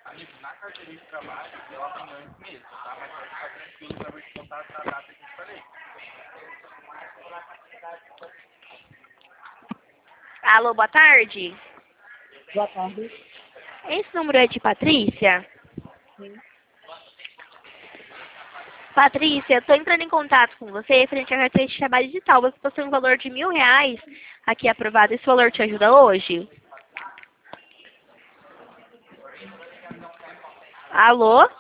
Amigo, na carteira de trabalho, eu aprendi antes mesmo, tá? Mas pode ficar tranquilo que eu vou te contar a data que eu te falei. Alô, boa tarde. Boa tarde. Esse número é de Patrícia? Sim. Patrícia, eu tô entrando em contato com você frente à carteira de trabalho digital. Você possui um valor de R$ 1.000 aqui aprovado. Esse valor te ajuda hoje? Alô?